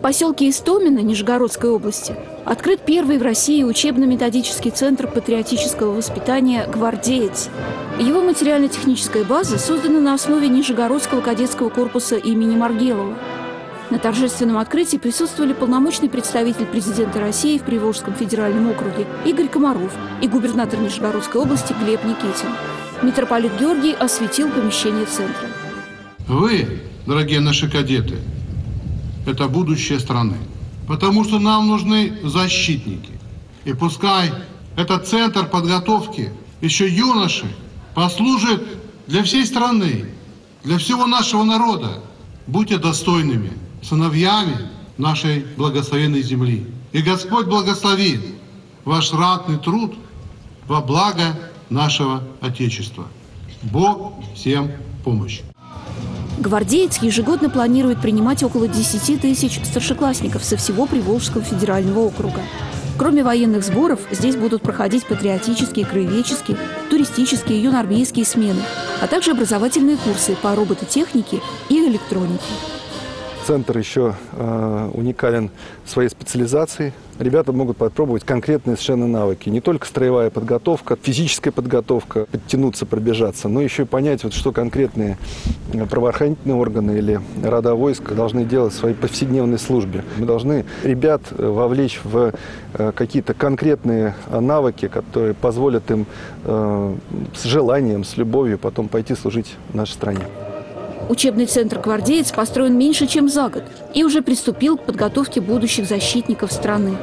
поселке Истомино Нижегородской области открыт первый в России учебно-методический центр патриотического воспитания «Гвардеец». Его материально-техническая база создана на основе Нижегородского кадетского корпуса имени Маргелова. На торжественном открытии присутствовали полномочный представитель президента России в Приволжском федеральном округе Игорь Комаров и губернатор Нижегородской области Глеб Никитин. Митрополит Георгий осветил помещение центра. Вы, дорогие наши кадеты, это будущее страны. Потому что нам нужны защитники. И пускай этот центр подготовки еще юноши послужит для всей страны, для всего нашего народа. Будьте достойными сыновьями нашей благословенной земли. И Господь благословит ваш ратный труд во благо нашего Отечества. Бог всем помощь. «Гвардеец» ежегодно планирует принимать около 10 тысяч старшеклассников со всего Приволжского федерального округа. Кроме военных сборов, здесь будут проходить патриотические, краеведческие, туристические, юнармейские смены, а также образовательные курсы по робототехнике и электронике. Центр еще уникален своей специализацией. Ребята могут попробовать конкретные совершенно навыки. Не только строевая подготовка, физическая подготовка, подтянуться, пробежаться, но еще и понять, вот, что конкретные правоохранительные органы или рода войск должны делать в своей повседневной службе. Мы должны ребят вовлечь в какие-то конкретные навыки, которые позволят им с желанием, с любовью потом пойти служить нашей стране. Учебный центр «Гвардеец» построен меньше, чем за год и уже приступил к подготовке будущих защитников страны.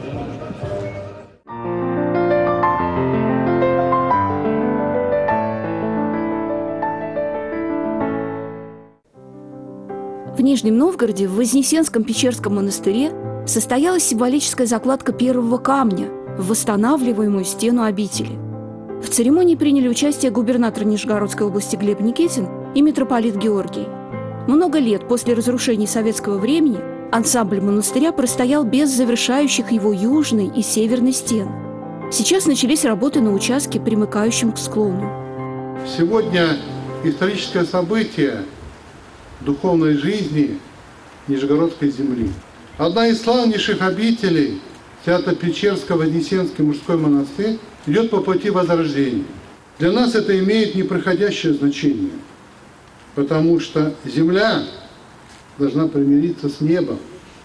В Нижнем Новгороде в Вознесенском Печерском монастыре состоялась символическая закладка первого камня в восстанавливаемую стену обители. В церемонии приняли участие губернатор Нижегородской области Глеб Никитин и митрополит Георгий. Много лет после разрушений советского времени ансамбль монастыря простоял без завершающих его южной и северной стен. Сейчас начались работы на участке, примыкающем к склону. Сегодня историческое событие духовной жизни Нижегородской земли. Одна из славнейших обителей Свято-Печерско-Вознесенский мужской монастырь идет по пути возрождения. Для нас это имеет неприходящее значение, потому что земля должна примириться с небом.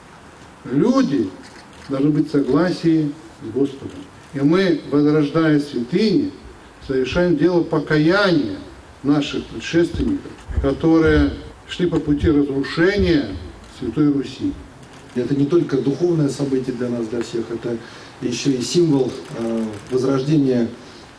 Люди должны быть в согласии с Господом. И мы, возрождая святыни, совершаем дело покаяния наших предшественников, которые шли по пути разрушения Святой Руси. Это не только духовное событие для нас, для всех, это еще и символ возрождения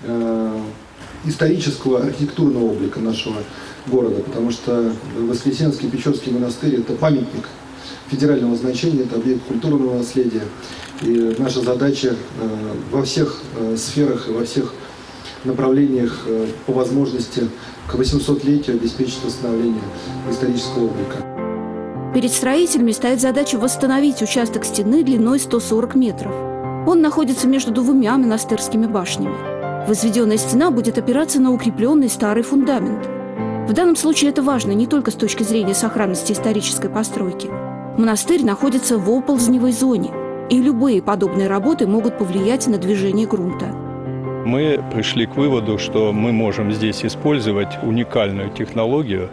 исторического архитектурного облика нашего города, потому что Вознесенский Печерский монастырь – это памятник федерального значения, это объект культурного наследия. И наша задача во всех сферах и во всех направлениях по возможности к 800-летию обеспечить восстановление исторического облика. Перед строителями стоит задача восстановить участок стены длиной 140 метров. Он находится между двумя монастырскими башнями. Возведенная стена будет опираться на укрепленный старый фундамент. В данном случае это важно не только с точки зрения сохранности исторической постройки. Монастырь находится в оползневой зоне, и любые подобные работы могут повлиять на движение грунта. Мы пришли к выводу, что мы можем здесь использовать уникальную технологию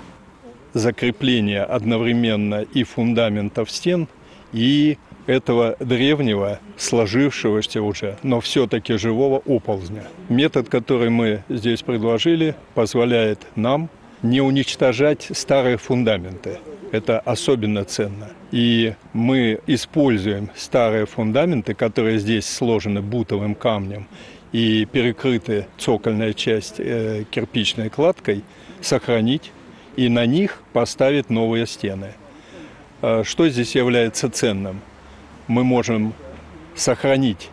закрепления одновременно и фундаментов стен, и этого древнего, сложившегося уже, но все-таки живого оползня. Метод, который мы здесь предложили, позволяет нам не уничтожать старые фундаменты. Это особенно ценно. И мы используем старые фундаменты, которые здесь сложены бутовым камнем и перекрыты цокольная часть кирпичной кладкой, сохранить и на них поставить новые стены. Что здесь является ценным? Мы можем сохранить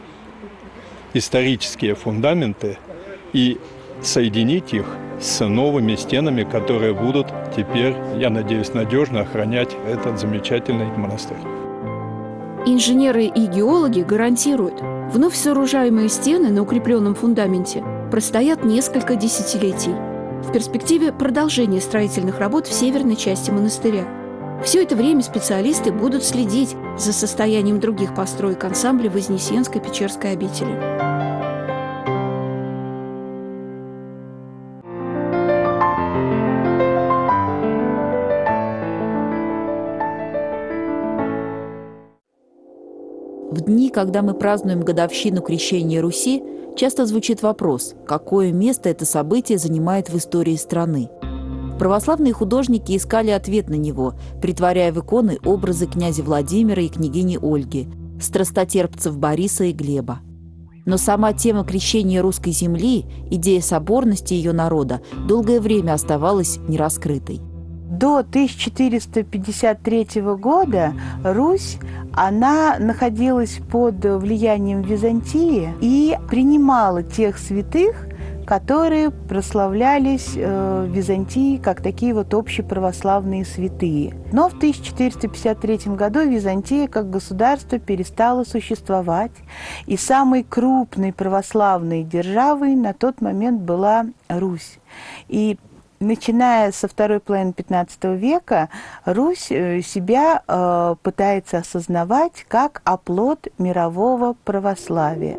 исторические фундаменты и соединить их с новыми стенами, которые будут теперь, я надеюсь, надежно охранять этот замечательный монастырь. Инженеры и геологи гарантируют, вновь сооружаемые стены на укрепленном фундаменте простоят несколько десятилетий. В перспективе продолжение строительных работ в северной части монастыря. Все это время специалисты будут следить за состоянием других построек ансамбля Вознесенской Печерской обители. В дни, когда мы празднуем годовщину крещения Руси, часто звучит вопрос, какое место это событие занимает в истории страны. Православные художники искали ответ на него, притворяя в иконы образы князя Владимира и княгини Ольги, страстотерпцев Бориса и Глеба. Но сама тема крещения русской земли, идея соборности ее народа, долгое время оставалась нераскрытой. До 1453 года Русь, она находилась под влиянием Византии и принимала тех святых, которые прославлялись в Византии как такие вот общеправославные святые. Но в 1453 году Византия как государство перестала существовать, и самой крупной православной державой на тот момент была Русь. И начиная со второй половины XV века Русь себя пытается осознавать как оплот мирового православия.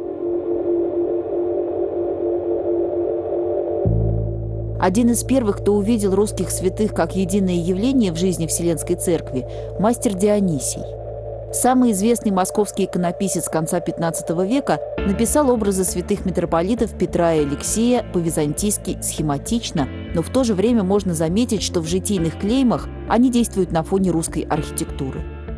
Один из первых, кто увидел русских святых как единое явление в жизни Вселенской Церкви, мастер Дионисий. Самый известный московский иконописец конца XV века написал образы святых митрополитов Петра и Алексея по-византийски схематично, но в то же время можно заметить, что в житийных клеймах они действуют на фоне русской архитектуры.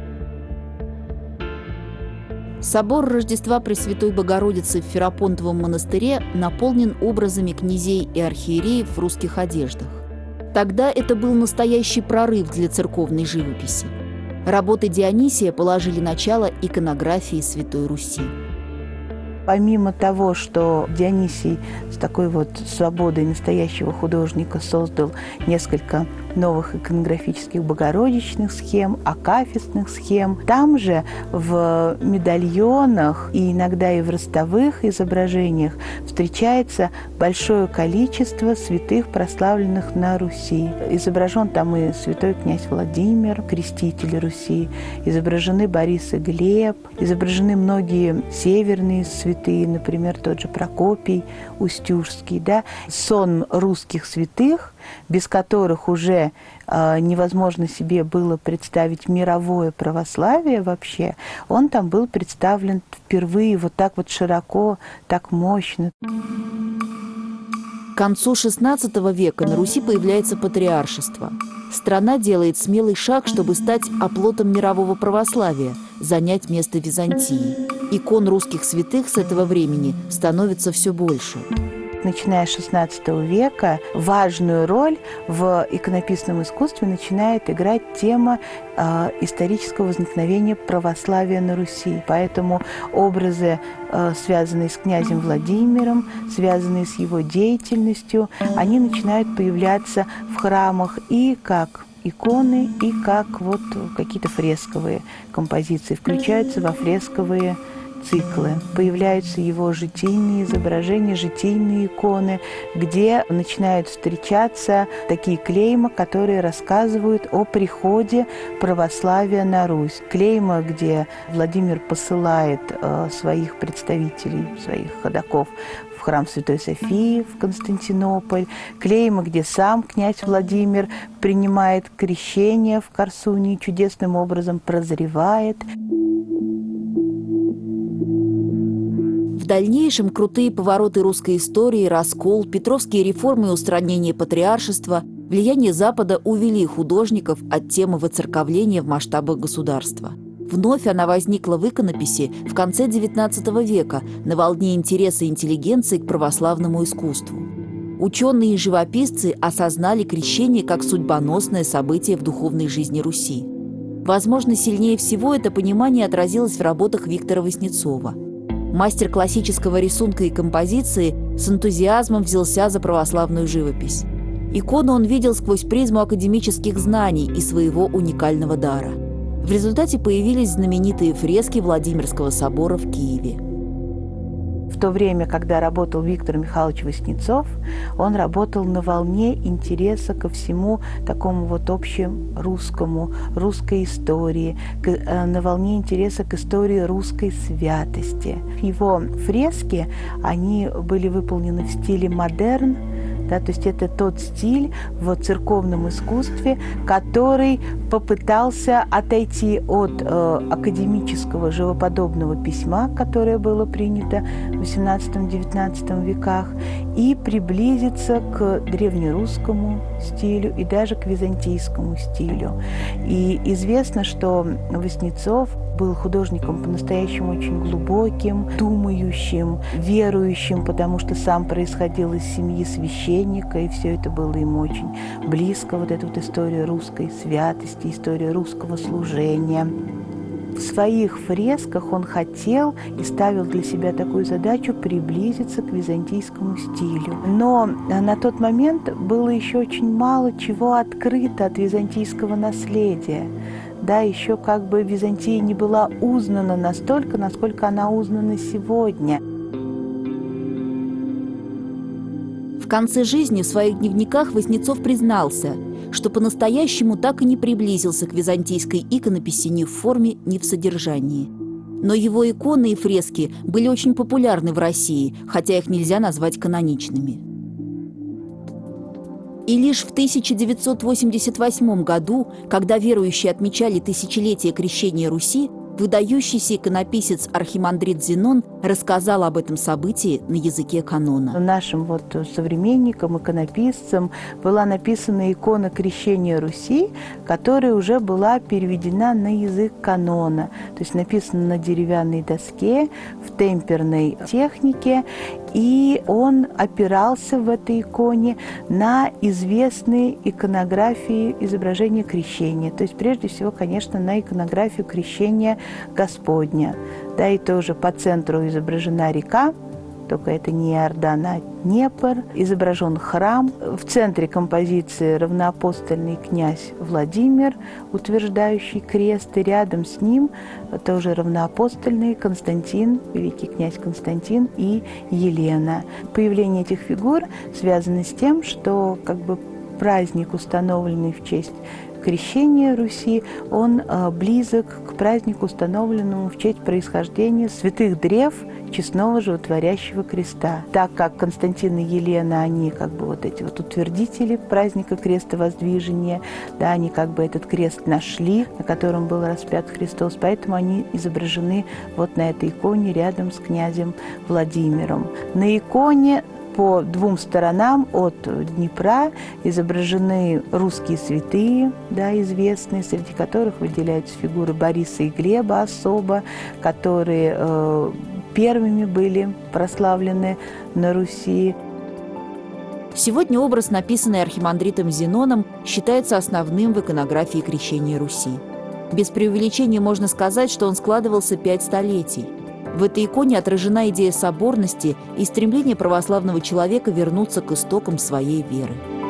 Собор Рождества Пресвятой Богородицы в Ферапонтовом монастыре наполнен образами князей и архиереев в русских одеждах. Тогда это был настоящий прорыв для церковной живописи. Работы Дионисия положили начало иконографии Святой Руси. Помимо того, что Дионисий с такой вот свободой настоящего художника создал несколько новых иконографических богородичных схем, акафистных схем, там же в медальонах и иногда и в ростовых изображениях встречается большое количество святых, прославленных на Руси. Изображен там и святой князь Владимир, креститель Руси, изображены Борис и Глеб, изображены многие северные святые, например, тот же Прокопий Устюжский, да? Сон русских святых, без которых уже невозможно себе было представить мировое православие вообще, он там был представлен впервые вот так вот широко, так мощно. К концу XVI века на Руси появляется патриаршество. Страна делает смелый шаг, чтобы стать оплотом мирового православия, занять место Византии. Икон русских святых с этого времени становится все больше. Начиная с XVI века важную роль в иконописном искусстве начинает играть тема исторического возникновения православия на Руси. Поэтому образы, связанные с князем Владимиром, связанные с его деятельностью, они начинают появляться в храмах и как иконы, и как вот какие-то фресковые композиции, включаются во фресковые циклы. Появляются его житийные изображения, житийные иконы, где начинают встречаться такие клейма, которые рассказывают о приходе православия на Русь. Клейма, где Владимир посылает своих представителей, своих ходаков в храм Святой Софии в Константинополь. Клейма, где сам князь Владимир принимает крещение в Корсуне и чудесным образом прозревает. В дальнейшем крутые повороты русской истории, раскол, петровские реформы и устранение патриаршества, влияние Запада увели художников от темы воцерковления в масштабах государства. Вновь она возникла в иконописи в конце XIX века на волне интереса интеллигенции к православному искусству. Ученые и живописцы осознали крещение как судьбоносное событие в духовной жизни Руси. Возможно, сильнее всего это понимание отразилось в работах Виктора Васнецова. Мастер классического рисунка и композиции с энтузиазмом взялся за православную живопись. Икону он видел сквозь призму академических знаний и своего уникального дара. В результате появились знаменитые фрески Владимирского собора в Киеве. В то время, когда работал Виктор Михайлович Васнецов, он работал на волне интереса ко всему такому вот общерусскому, русской истории, на волне интереса к истории русской святости. Его фрески, они были выполнены в стиле модерн, да, то есть это тот стиль в церковном искусстве, который попытался отойти от академического живоподобного письма, которое было принято в XVIII-XIX веках, и приблизиться к древнерусскому стилю и даже к византийскому стилю. И известно, что Васнецов был художником по-настоящему очень глубоким, думающим, верующим, потому что сам происходил из семьи священника, и все это было ему очень близко, вот эта вот история русской святости, история русского служения. В своих фресках он хотел и ставил для себя такую задачу приблизиться к византийскому стилю. Но на тот момент было еще очень мало чего открыто от византийского наследия. Да, еще как бы Византия не была узнана настолько, насколько она узнана сегодня. В конце жизни в своих дневниках Васнецов признался, что по-настоящему так и не приблизился к византийской иконописи ни в форме, ни в содержании. Но его иконы и фрески были очень популярны в России, хотя их нельзя назвать каноничными. И лишь в 1988 году, когда верующие отмечали тысячелетие крещения Руси, выдающийся иконописец архимандрит Зенон рассказал об этом событии на языке канона. Нашим вот современникам, иконописцам была написана икона крещения Руси, которая уже была переведена на язык канона. То есть написана на деревянной доске, в темперной технике. И он опирался в этой иконе на известные иконографии изображения крещения. То есть, прежде всего, конечно, на иконографию крещения Господня. Да, и тоже по центру изображена река, только это не Иордан, а Днепр. Изображен храм. В центре композиции равноапостольный князь Владимир, утверждающий крест, и рядом с ним тоже равноапостольные Константин, великий князь Константин и Елена. Появление этих фигур связано с тем, что как бы праздник, установленный в честь крещения Руси, он близок к празднику, установленному в честь происхождения святых древ честного животворящего креста. Так как Константин и Елена, они как бы вот эти вот утвердители праздника крестовоздвижения, да, они как бы этот крест нашли, на котором был распят Христос, поэтому они изображены вот на этой иконе рядом с князем Владимиром. На иконе по двум сторонам от Днепра изображены русские святые, да, известные, среди которых выделяются фигуры Бориса и Глеба особо, которые первыми были прославлены на Руси. Сегодня образ, написанный архимандритом Зеноном, считается основным в иконографии крещения Руси. Без преувеличения можно сказать, что он складывался 5 столетий. В этой иконе отражена идея соборности и стремление православного человека вернуться к истокам своей веры.